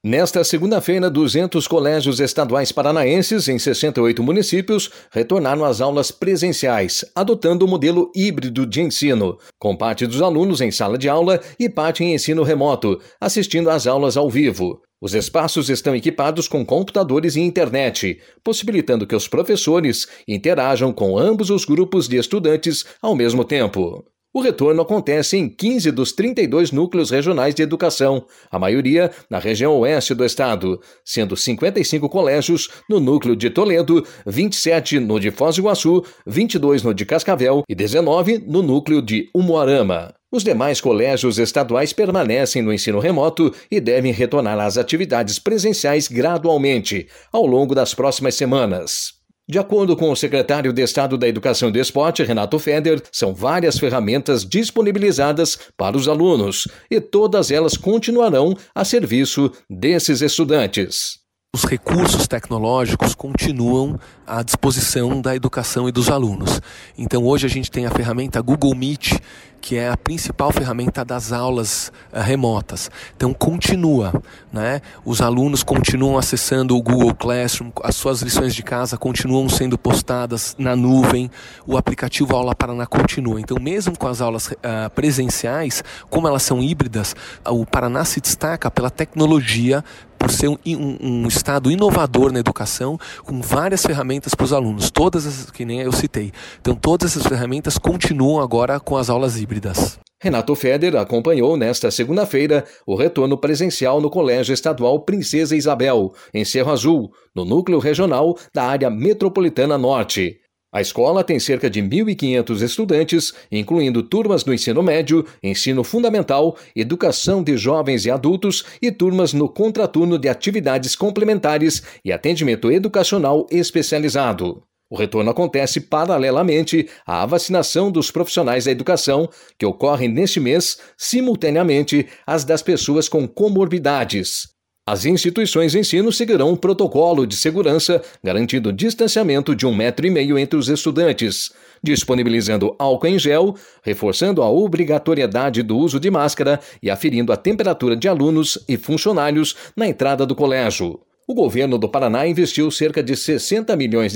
Nesta segunda-feira, 200 colégios estaduais paranaenses em 68 municípios retornaram às aulas presenciais, adotando o modelo híbrido de ensino, com parte dos alunos em sala de aula e parte em ensino remoto, assistindo às aulas ao vivo. Os espaços estão equipados com computadores e internet, possibilitando que os professores interajam com ambos os grupos de estudantes ao mesmo tempo. O retorno acontece em 15 dos 32 núcleos regionais de educação, a maioria na região oeste do estado, sendo 55 colégios no núcleo de Toledo, 27 no de Foz do Iguaçu, 22 no de Cascavel e 19 no núcleo de Umuarama. Os demais colégios estaduais permanecem no ensino remoto e devem retornar às atividades presenciais gradualmente, ao longo das próximas semanas. De acordo com o secretário de Estado da Educação e do Esporte, Renato Feder, são várias ferramentas disponibilizadas para os alunos e todas elas continuarão a serviço desses estudantes. Os recursos tecnológicos continuam à disposição da educação e dos alunos. Então hoje a gente tem a ferramenta Google Meet, que é a principal ferramenta das aulas remotas. Então continua, né? Os alunos continuam acessando o Google Classroom, as suas lições de casa continuam sendo postadas na nuvem, o aplicativo Aula Paraná continua. Então mesmo com as aulas presenciais, como elas são híbridas, o Paraná se destaca pela tecnologia, por ser um estado inovador na educação, com várias ferramentas para os alunos, todas as que nem eu citei. Então todas essas ferramentas continuam agora com as aulas híbridas. Renato Feder acompanhou nesta segunda-feira o retorno presencial no Colégio Estadual Princesa Isabel, em Cerro Azul, no núcleo regional da área metropolitana norte. A escola tem cerca de 1.500 estudantes, incluindo turmas no ensino médio, ensino fundamental, educação de jovens e adultos e turmas no contraturno de atividades complementares e atendimento educacional especializado. O retorno acontece paralelamente à vacinação dos profissionais da educação, que ocorre neste mês, simultaneamente às das pessoas com comorbidades. As instituições de ensino seguirão um protocolo de segurança, garantindo o distanciamento de 1,5 m entre os estudantes, disponibilizando álcool em gel, reforçando a obrigatoriedade do uso de máscara e aferindo a temperatura de alunos e funcionários na entrada do colégio. O governo do Paraná investiu cerca de R$60 milhões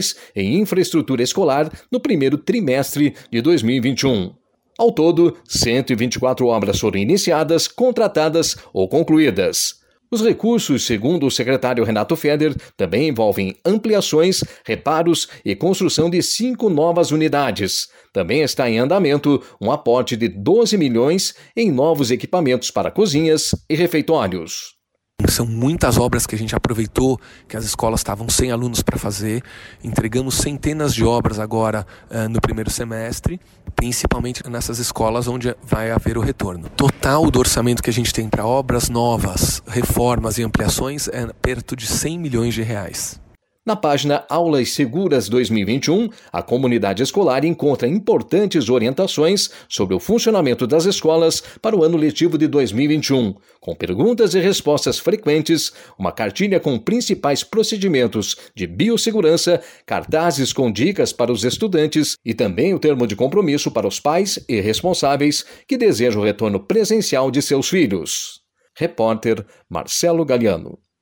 em infraestrutura escolar no primeiro trimestre de 2021. Ao todo, 124 obras foram iniciadas, contratadas ou concluídas. Os recursos, segundo o secretário Renato Feder, também envolvem ampliações, reparos e construção de 5 novas unidades. Também está em andamento um aporte de 12 milhões em novos equipamentos para cozinhas e refeitórios. São muitas obras que a gente aproveitou, que as escolas estavam sem alunos para fazer. Entregamos centenas de obras agora no primeiro semestre, principalmente nessas escolas onde vai haver o retorno. Total do orçamento que a gente tem para obras novas, reformas e ampliações é perto de R$100 milhões. Na página Aulas Seguras 2021, a comunidade escolar encontra importantes orientações sobre o funcionamento das escolas para o ano letivo de 2021, com perguntas e respostas frequentes, uma cartilha com principais procedimentos de biossegurança, cartazes com dicas para os estudantes e também o termo de compromisso para os pais e responsáveis que desejam o retorno presencial de seus filhos. Repórter Marcelo Galiano.